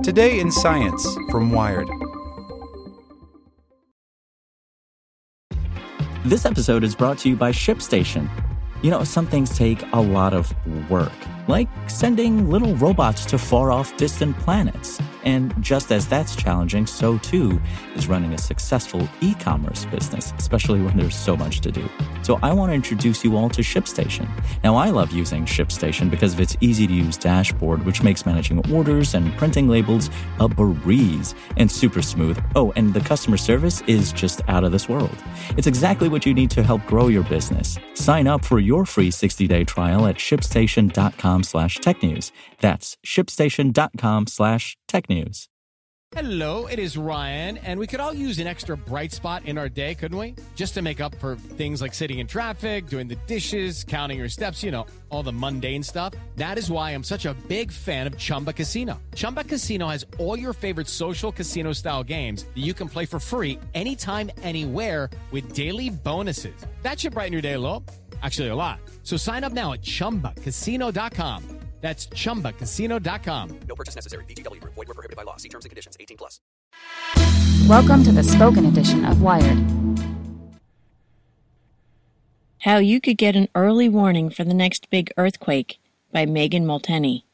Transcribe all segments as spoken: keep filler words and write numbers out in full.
Today in Science from Wired. This episode is brought to you by ShipStation. You know, some things take a lot of work, like sending little robots to far-off distant planets. And just as that's challenging, so too is running a successful e-commerce business, especially when there's so much to do. So I want to introduce you all to ShipStation. Now, I love using ShipStation because of its easy-to-use dashboard, which makes managing orders and printing labels a breeze and super smooth. Oh, and the customer service is just out of this world. It's exactly what you need to help grow your business. Sign up for your free sixty-day trial at shipstation.com slash technews. That's shipstation.com slash technews. Hello, it is Ryan, and we could all use an extra bright spot in our day, couldn't we? Just to make up for things like sitting in traffic, doing the dishes, counting your steps, you know, all the mundane stuff. That is why I'm such a big fan of Chumba Casino. Chumba Casino has all your favorite social casino-style games that you can play for free anytime, anywhere with daily bonuses. That should brighten your day a little. Actually, a lot. So sign up now at chumba casino dot com. That's chumba casino dot com. No purchase necessary. V G W. Void where prohibited by law. See terms and conditions. eighteen plus. Welcome to the spoken edition of Wired. How You Could Get an Early Warning for the Next Big Earthquake by Megan Molteni.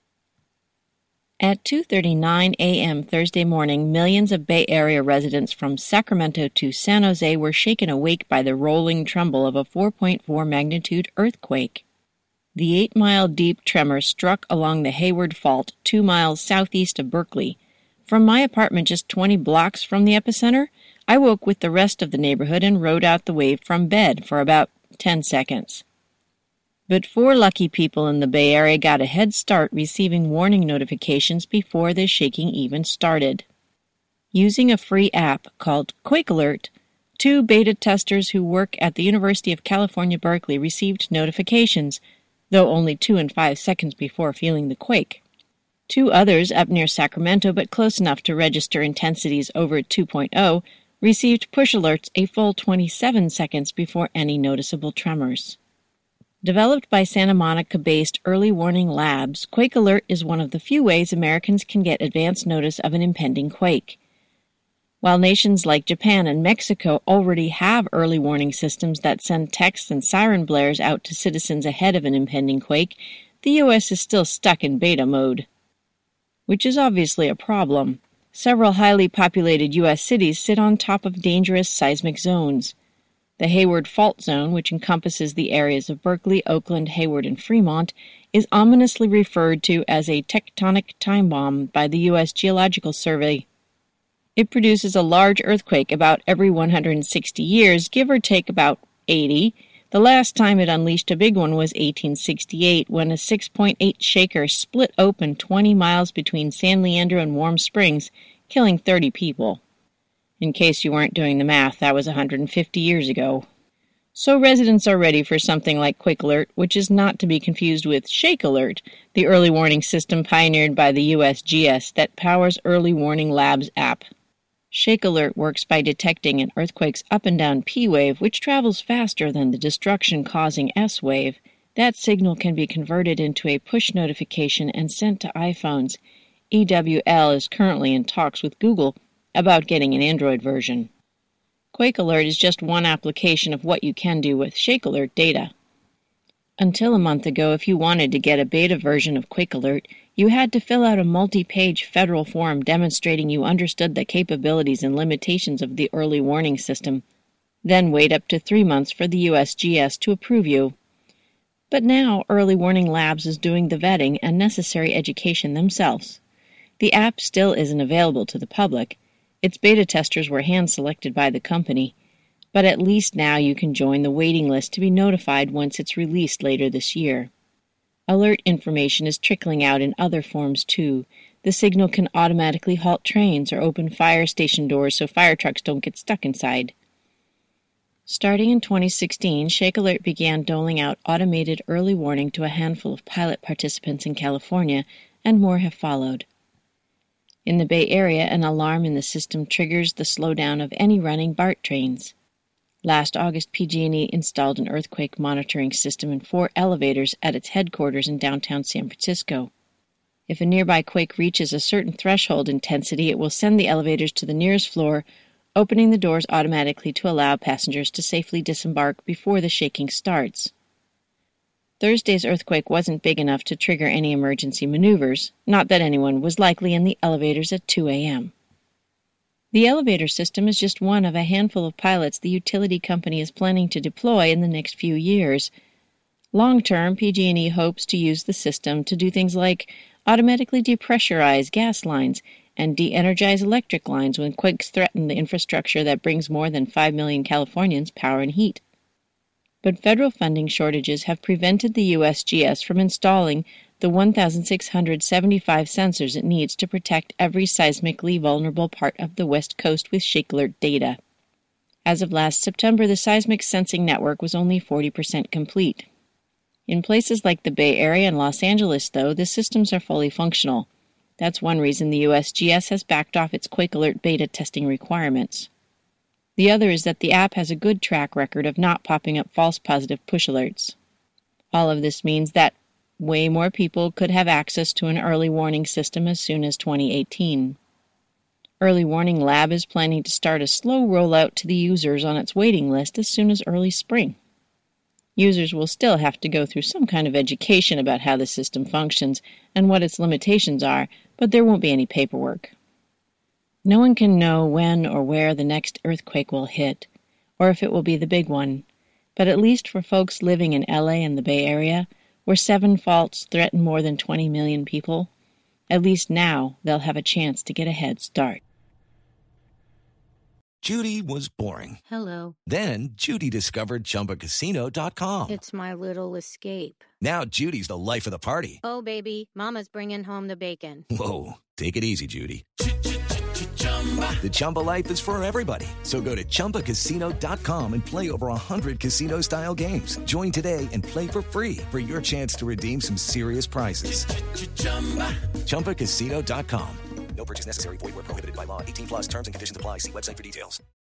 At two thirty-nine a.m. Thursday morning, millions of Bay Area residents from Sacramento to San Jose were shaken awake by the rolling tremble of a four point four magnitude earthquake. The eight-mile-deep tremor struck along the Hayward Fault, two miles southeast of Berkeley. From my apartment just twenty blocks from the epicenter, I woke with the rest of the neighborhood and rode out the wave from bed for about ten seconds. But four lucky people in the Bay Area got a head start receiving warning notifications before the shaking even started. Using a free app called Quake Alert, two beta testers who work at the University of California, Berkeley received notifications, though only two and five seconds before feeling the quake. Two others up near Sacramento, but close enough to register intensities over two point oh, received push alerts a full twenty-seven seconds before any noticeable tremors. Developed by Santa Monica-based Early Warning Labs, Quake Alert is one of the few ways Americans can get advance notice of an impending quake. While nations like Japan and Mexico already have early warning systems that send texts and siren blares out to citizens ahead of an impending quake, the U S is still stuck in beta mode. Which is obviously a problem. Several highly populated U S cities sit on top of dangerous seismic zones. The Hayward Fault Zone, which encompasses the areas of Berkeley, Oakland, Hayward, and Fremont, is ominously referred to as a tectonic time bomb by the U S Geological Survey. It produces a large earthquake about every one hundred sixty years, give or take about eighty. The last time it unleashed a big one was eighteen sixty-eight, when a six point eight shaker split open twenty miles between San Leandro and Warm Springs, killing thirty people. In case you weren't doing the math, that was one hundred fifty years ago. So residents are ready for something like Quake Alert, which is not to be confused with Shake Alert, the early warning system pioneered by the U S G S that powers Early Warning Labs app. Shake Alert works by detecting an earthquake's up and down P wave, which travels faster than the destruction-causing S wave. That signal can be converted into a push notification and sent to iPhones. E W L is currently in talks with Google about getting an Android version. Quake Alert is just one application of what you can do with Shake Alert data. Until a month ago, if you wanted to get a beta version of Quake Alert, you had to fill out a multi-page federal form demonstrating you understood the capabilities and limitations of the early warning system, then wait up to three months for the U S G S to approve you. But now, Early Warning Labs is doing the vetting and necessary education themselves. The app still isn't available to the public. Its beta testers were hand-selected by the company, but at least now you can join the waiting list to be notified once it's released later this year. Alert information is trickling out in other forms, too. The signal can automatically halt trains or open fire station doors so fire trucks don't get stuck inside. Starting in twenty sixteen, Shake Alert began doling out automated early warning to a handful of pilot participants in California, and more have followed. In the Bay Area, an alarm in the system triggers the slowdown of any running BART trains. Last August, P G and E installed an earthquake monitoring system in four elevators at its headquarters in downtown San Francisco. If a nearby quake reaches a certain threshold intensity, it will send the elevators to the nearest floor, opening the doors automatically to allow passengers to safely disembark before the shaking starts. Thursday's earthquake wasn't big enough to trigger any emergency maneuvers, not that anyone was likely in the elevators at two a.m. The elevator system is just one of a handful of pilots the utility company is planning to deploy in the next few years. Long-term, P G and E hopes to use the system to do things like automatically depressurize gas lines and de-energize electric lines when quakes threaten the infrastructure that brings more than five million Californians power and heat. But federal funding shortages have prevented the U S G S from installing the one thousand six hundred seventy-five sensors it needs to protect every seismically vulnerable part of the West Coast with Shake Alert data. As of last September, the seismic sensing network was only forty percent complete. In places like the Bay Area and Los Angeles, though, the systems are fully functional. That's one reason the U S G S has backed off its Quake Alert beta testing requirements. The other is that the app has a good track record of not popping up false positive push alerts. All of this means that way more people could have access to an early warning system as soon as twenty eighteen. Early Warning Lab is planning to start a slow rollout to the users on its waiting list as soon as early spring. Users will still have to go through some kind of education about how the system functions and what its limitations are, but there won't be any paperwork. No one can know when or where the next earthquake will hit, or if it will be the big one, but at least for folks living in L A and the Bay Area, where seven faults threaten more than twenty million people, at least now they'll have a chance to get a head start. Judy was boring. Hello. Then Judy discovered Chumba Casino dot com. It's my little escape. Now Judy's the life of the party. Oh, baby, mama's bringing home the bacon. Whoa, take it easy, Judy. The Chumba life is for everybody. So go to Chumba Casino dot com and play over one hundred casino-style games. Join today and play for free for your chance to redeem some serious prizes. Chumba Casino dot com. No purchase necessary. Void where prohibited by law. eighteen plus terms and conditions apply. See website for details.